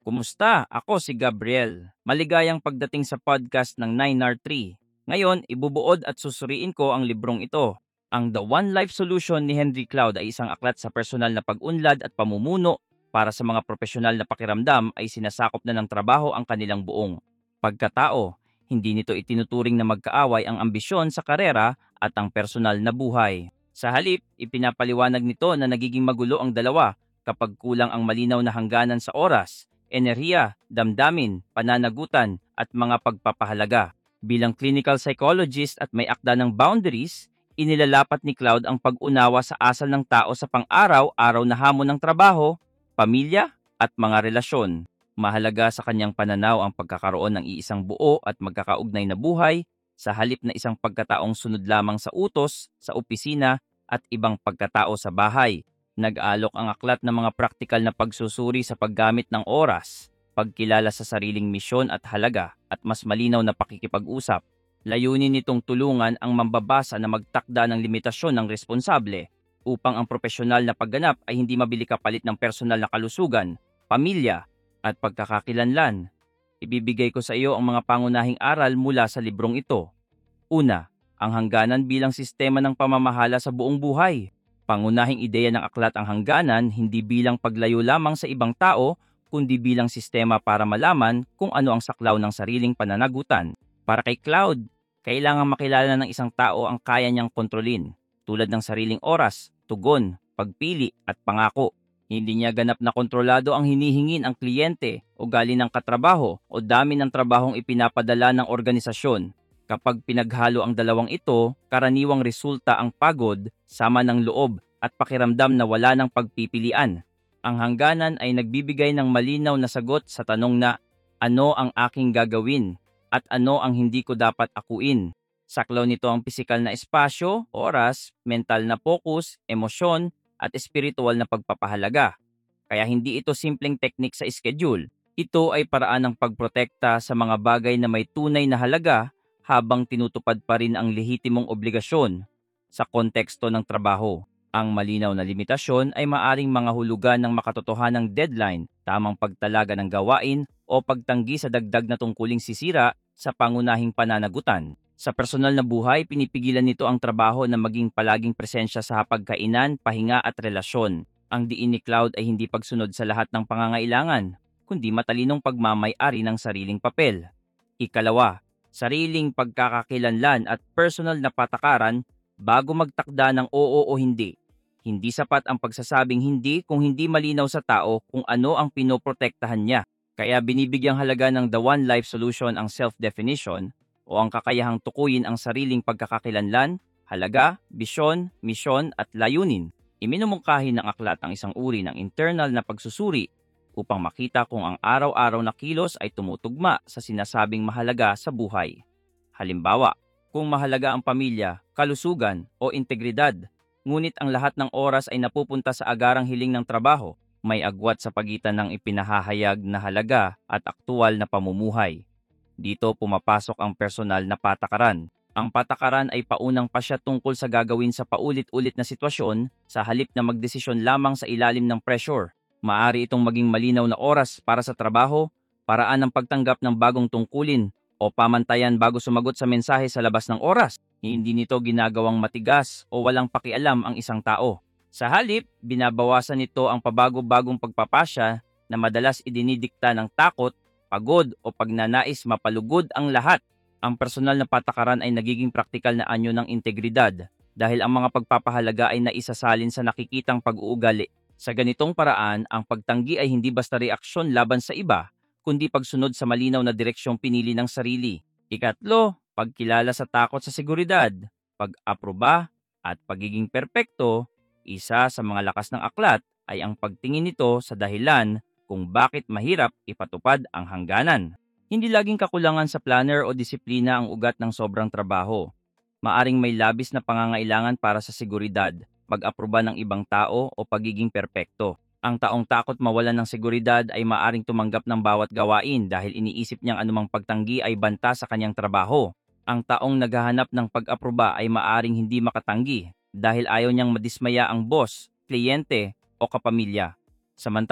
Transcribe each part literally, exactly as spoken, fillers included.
Kumusta? Ako si Gabriel. Maligayang pagdating sa podcast ng nine R three. Ngayon, ibubuod at susuriin ko ang librong ito. Ang The One Life Solution ni Henry Cloud ay isang aklat sa personal na pag-unlad at pamumuno para sa mga profesional na pakiramdam ay sinasakop na ng trabaho ang kanilang buong pagkatao. Hindi nito itinuturing na magkaaway ang ambisyon sa karera at ang personal na buhay. Sa halip, ipinapaliwanag nito na nagiging magulo ang dalawa kapag kulang ang malinaw na hangganan sa oras, enerhiya, damdamin, pananagutan at mga pagpapahalaga. Bilang clinical psychologist at may akda ng boundaries, inilalapat ni Cloud ang pag-unawa sa asal ng tao sa pang-araw-araw na hamon ng trabaho, pamilya at mga relasyon. Mahalaga sa kanyang pananaw ang pagkakaroon ng iisang buo at magkakaugnay na buhay sa halip na isang pagkataong sunod lamang sa utos, sa opisina at ibang pagkatao sa bahay. Nag-alok ang aklat ng mga praktikal na pagsusuri sa paggamit ng oras, pagkilala sa sariling misyon at halaga, at mas malinaw na pakikipag-usap. Layunin nitong tulungan ang mambabasa na magtakda ng limitasyon ng responsable upang ang profesional na pagganap ay hindi mabili kapalit ng personal na kalusugan, pamilya, at pagkakakilanlan. Ibibigay ko sa iyo ang mga pangunahing aral mula sa librong ito. Una, ang hangganan bilang sistema ng pamamahala sa buong buhay. Pangunahing ideya ng aklat ang hangganan hindi bilang paglayo lamang sa ibang tao, kundi bilang sistema para malaman kung ano ang saklaw ng sariling pananagutan. Para kay Cloud, kailangang makilala ng isang tao ang kaya niyang kontrolin, tulad ng sariling oras, tugon, pagpili at pangako. Hindi niya ganap na kontrolado ang hinihingin ang kliyente, ugali ng katrabaho o dami ng trabahong ipinapadala ng organisasyon. Kapag pinaghalo ang dalawang ito, karaniwang resulta ang pagod, sama ng loob at pakiramdam na wala ng pagpipilian. Ang hangganan ay nagbibigay ng malinaw na sagot sa tanong na ano ang aking gagawin at ano ang hindi ko dapat akuin. Saklaw nito ang pisikal na espasyo, oras, mental na focus, emosyon at espiritual na pagpapahalaga. Kaya hindi ito simpleng teknik sa schedule. Ito ay paraan ng pagprotekta sa mga bagay na may tunay na halaga habang tinutupad pa rin ang lehitimong obligasyon sa konteksto ng trabaho. Ang malinaw na limitasyon ay maaring mga hulugan ng makatotohanang deadline, tamang pagtalaga ng gawain o pagtanggi sa dagdag na tungkuling sisira sa pangunahing pananagutan. Sa personal na buhay, pinipigilan nito ang trabaho na maging palaging presensya sa hapagkainan, pahinga at relasyon. Ang diin ni Cloud ay hindi pagsunod sa lahat ng pangangailangan, kundi matalinong pagmamay-ari ng sariling papel. Ikalawa, sariling pagkakakilanlan at personal na patakaran bago magtakda ng oo o hindi. Hindi sapat ang pagsasabing hindi kung hindi malinaw sa tao kung ano ang pinoprotektahan niya. Kaya binibigyang halaga ng The One Life Solution ang self-definition o ang kakayahang tukuyin ang sariling pagkakakilanlan, halaga, bisyon, misyon at layunin. Iminumungkahi ng aklat ang isang uri ng internal na pagsusuri upang makita kung ang araw-araw na kilos ay tumutugma sa sinasabing mahalaga sa buhay. Halimbawa, kung mahalaga ang pamilya, kalusugan o integridad, ngunit ang lahat ng oras ay napupunta sa agarang hiling ng trabaho, may agwat sa pagitan ng ipinahahayag na halaga at aktual na pamumuhay. Dito pumapasok ang personal na patakaran. Ang patakaran ay paunang pasya tungkol sa gagawin sa paulit-ulit na sitwasyon sa halip na magdesisyon lamang sa ilalim ng pressure. Maari itong maging malinaw na oras para sa trabaho, paraan ng pagtanggap ng bagong tungkulin o pamantayan bago sumagot sa mensahe sa labas ng oras. Hindi nito ginagawang matigas o walang pakialam ang isang tao. Sa halip, binabawasan nito ang pabago-bagong pagpapasya na madalas idinidikta ng takot, pagod o pagnanais mapalugod ang lahat. Ang personal na patakaran ay nagiging praktikal na anyo ng integridad dahil ang mga pagpapahalaga ay naisasalin sa nakikitang pag-uugali. Sa ganitong paraan, ang pagtanggi ay hindi basta reaksyon laban sa iba, kundi pagsunod sa malinaw na direksyong pinili ng sarili. Ikatlo, pagkilala sa takot sa seguridad, pag-aproba at pagiging perpekto. Isa sa mga lakas ng aklat ay ang pagtingin nito sa dahilan kung bakit mahirap ipatupad ang hangganan. Hindi laging kakulangan sa planner o disiplina ang ugat ng sobrang trabaho. Maaring may labis na pangangailangan para sa seguridad, pag-aproba ng ibang tao o pagiging perpekto. Ang taong takot mawalan ng seguridad ay maaring tumanggap ng bawat gawain dahil iniisip niyang anumang pagtanggi ay banta sa kanyang trabaho. Ang taong naghahanap ng pag-aproba ay maaring hindi makatanggi dahil ayaw niyang madismaya ang boss, kliyente o kapamilya. Samantala,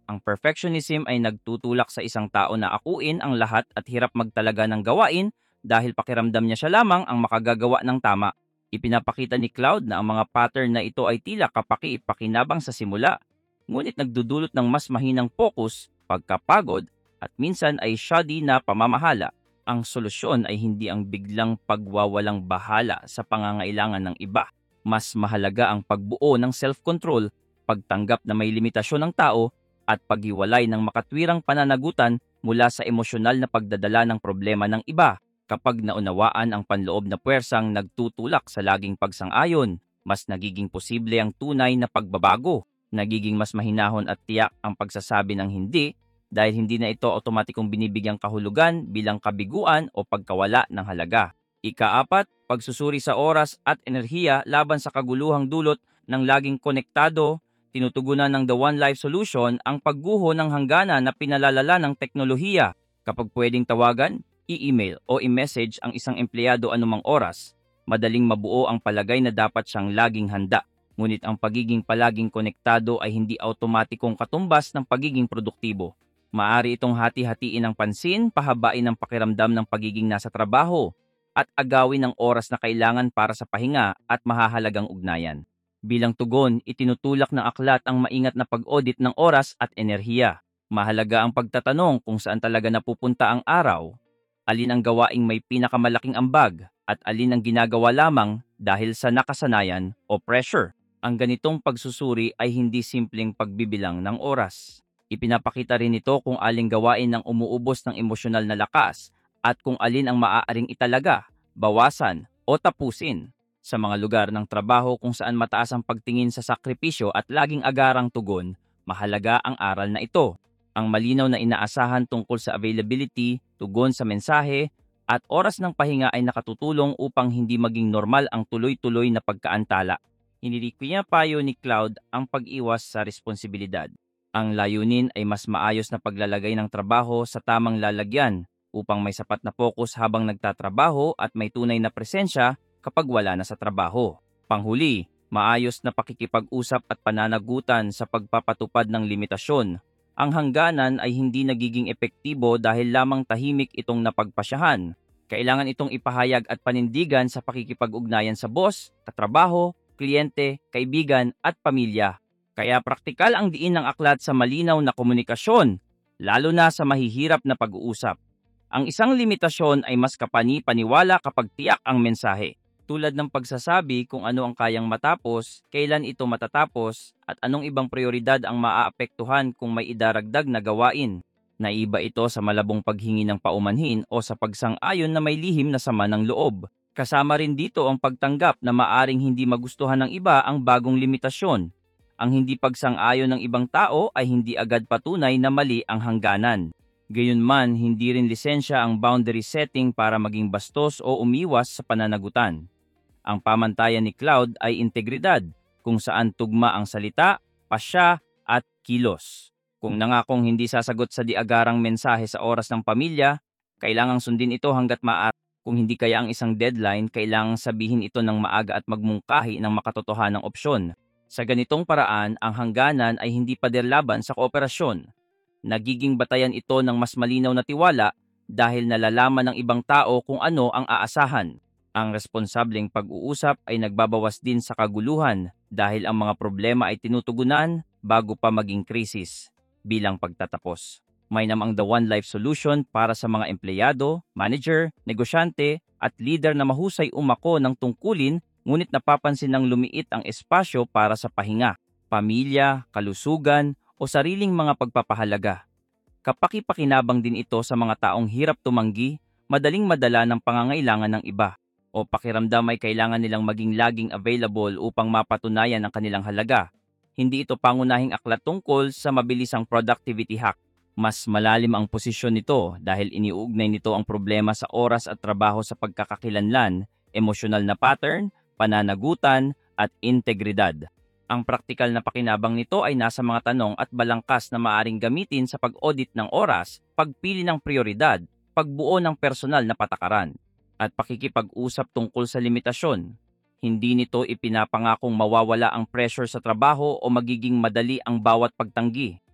Ang perfectionism ay nagtutulak sa isang tao na akuin ang lahat at hirap magtalaga ng gawain dahil pakiramdam niya siya lamang ang makagagawa ng tama. Ipinapakita ni Cloud na ang mga pattern na ito ay tila kapaki-pakinabang sa simula, ngunit nagdudulot ng mas mahinang focus, pagkapagod, at minsan ay shoddy na pamamahala. Ang solusyon ay hindi ang biglang pagwawalang bahala sa pangangailangan ng iba. Mas mahalaga ang pagbuo ng self-control, pagtanggap na may limitasyon ng tao, at paghiwalay ng makatwirang pananagutan mula sa emosyonal na pagdadala ng problema ng iba. Kapag naunawaan ang panloob na puwersang nagtutulak sa laging pagsang-ayon, mas nagiging posible ang tunay na pagbabago. Nagiging mas mahinahon at tiyak ang pagsasabi ng hindi dahil hindi na ito otomatikong binibigyang kahulugan bilang kabiguan o pagkawala ng halaga. Ikaapat, pagsusuri sa oras at enerhiya laban sa kaguluhang dulot ng laging konektado. Tinutugunan ng The One Life Solution ang pagguho ng hangganan na pinalalala ng teknolohiya. Kapag pwedeng tawagan, i-email o i-message ang isang empleyado anumang oras, madaling mabuo ang palagay na dapat siyang laging handa. Ngunit ang pagiging palaging konektado ay hindi automatikong katumbas ng pagiging produktibo. Maari itong hati-hatiin ng pansin, pahabain ang pakiramdam ng pagiging nasa trabaho, at agawin ng oras na kailangan para sa pahinga at mahahalagang ugnayan. Bilang tugon, itinutulak ng aklat ang maingat na pag-audit ng oras at enerhiya. Mahalaga ang pagtatanong kung saan talaga napupunta ang araw, alin ang gawaing may pinakamalaking ambag, at alin ang ginagawa lamang dahil sa nakasanayan o pressure. Ang ganitong pagsusuri ay hindi simpleng pagbibilang ng oras. Ipinapakita rin ito kung aling gawain ng umuubos ng emosyonal na lakas at kung alin ang maaaring italaga, bawasan o tapusin. Sa mga lugar ng trabaho kung saan mataas ang pagtingin sa sakripisyo at laging agarang tugon, mahalaga ang aral na ito. Ang malinaw na inaasahan tungkol sa availability, tugon sa mensahe, at oras ng pahinga ay nakatutulong upang hindi maging normal ang tuloy-tuloy na pagkaantala. Hinirikpinapayo ni Cloud ang pag-iwas sa responsibilidad. Ang layunin ay mas maayos na paglalagay ng trabaho sa tamang lalagyan upang may sapat na focus habang nagtatrabaho at may tunay na presensya kapag wala na sa trabaho. Panghuli, maayos na pakikipag-usap at pananagutan sa pagpapatupad ng limitasyon. Ang hangganan ay hindi nagiging epektibo dahil lamang tahimik itong napagpasyahan. Kailangan itong ipahayag at panindigan sa pakikipag-ugnayan sa boss, katrabaho, kliyente, kaibigan at pamilya. Kaya praktikal ang diin ng aklat sa malinaw na komunikasyon, lalo na sa mahihirap na pag-uusap. Ang isang limitasyon ay mas kapani-paniwala kapag tiyak ang mensahe. Tulad ng pagsasabi kung ano ang kayang matapos, kailan ito matatapos, at anong ibang prioridad ang maaapektuhan kung may idaragdag na gawain. Naiba ito sa malabong paghingi ng paumanhin o sa pagsang-ayon na may lihim na sama ng loob. Kasama rin dito ang pagtanggap na maaring hindi magustuhan ng iba ang bagong limitasyon. Ang hindi pagsang-ayon ng ibang tao ay hindi agad patunay na mali ang hangganan. Gayunman, hindi rin lisensya ang boundary setting para maging bastos o umiwas sa pananagutan. Ang pamantayan ni Cloud ay integridad, kung saan tugma ang salita, pasya, at kilos. Kung nangakong hindi sasagot sa diagarang mensahe sa oras ng pamilya, kailangang sundin ito hanggat maaari. Kung hindi kaya ang isang deadline, kailangang sabihin ito ng maaga at magmungkahi ng makatotohanang opsyon. Sa ganitong paraan, ang hangganan ay hindi pader laban sa kooperasyon. Nagiging batayan ito ng mas malinaw na tiwala dahil nalalaman ng ibang tao kung ano ang aasahan. Ang responsableng pag-uusap ay nagbabawas din sa kaguluhan dahil ang mga problema ay tinutugunan bago pa maging krisis. Bilang pagtatapos, may namang The One Life Solution para sa mga empleyado, manager, negosyante at leader na mahusay umako ng tungkulin ngunit napapansin ng lumiit ang espasyo para sa pahinga, pamilya, kalusugan o sariling mga pagpapahalaga. Kapaki-pakinabang din ito sa mga taong hirap tumanggi, madaling madala ng pangangailangan ng iba, o pakiramdam ay kailangan nilang maging laging available upang mapatunayan ang kanilang halaga. Hindi ito pangunahing aklat tungkol sa mabilisang productivity hack. Mas malalim ang posisyon nito dahil iniuugnay nito ang problema sa oras at trabaho sa pagkakakilanlan, emosyonal na pattern, pananagutan, at integridad. Ang praktikal na pakinabang nito ay nasa mga tanong at balangkas na maaring gamitin sa pag-audit ng oras, pagpili ng prioridad, pagbuo ng personal na patakaran, at pakikipag-usap tungkol sa limitasyon. Hindi nito ipinapangakong mawawala ang pressure sa trabaho o magiging madali ang bawat pagtanggi.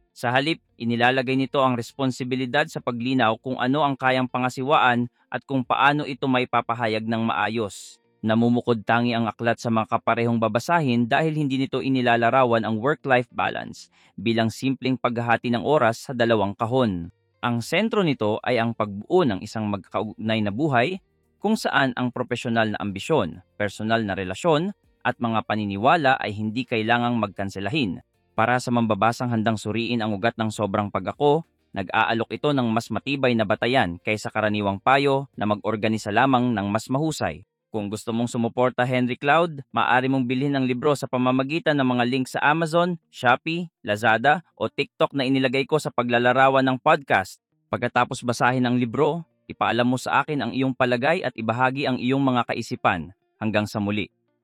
Sa halip, inilalagay nito ang responsibilidad sa paglinaw kung ano ang kayang pangasiwaan at kung paano ito may papahayag ng maayos. Namumukod tangi ang aklat sa mga kaparehong babasahin dahil hindi nito inilalarawan ang work-life balance bilang simpleng paghahati ng oras sa dalawang kahon. Ang sentro nito ay ang pagbuo ng isang magkaugnay na buhay kung saan ang profesional na ambisyon, personal na relasyon, at mga paniniwala ay hindi kailangang magkanselahin. Para sa mambabasang handang suriin ang ugat ng sobrang pag-ako, nag-aalok ito ng mas matibay na batayan kaysa karaniwang payo na mag-organisa lamang ng mas mahusay. Kung gusto mong sumuporta Henry Cloud, maaari mong bilhin ang libro sa pamamagitan ng mga link sa Amazon, Shopee, Lazada o TikTok na inilagay ko sa paglalarawan ng podcast. Pagkatapos basahin ang libro, ipaalam mo sa akin ang iyong palagay at ibahagi ang iyong mga kaisipan. Hanggang sa muli.